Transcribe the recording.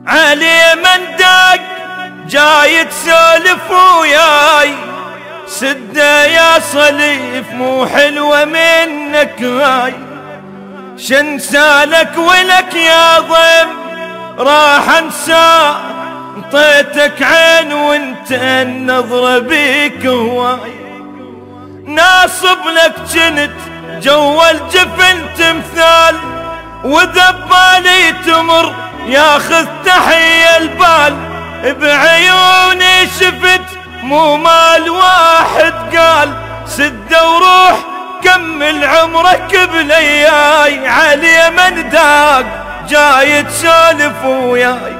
علي من دق جاي تسولف وياي، سده يا صليف مو حلوة منك هاي. شنسالك ولك يا ضم راح انسى، انطيتك عين وانت النظرة بيك هواي. ناصب لك جنت جوا الجفن تمثال، وذبالي تمر ياخذ تحية البال. بعيوني شفت مو مال واحد قال، سده وروح كمل عمرك بلياي. علي من داق جاي تسولف وياي،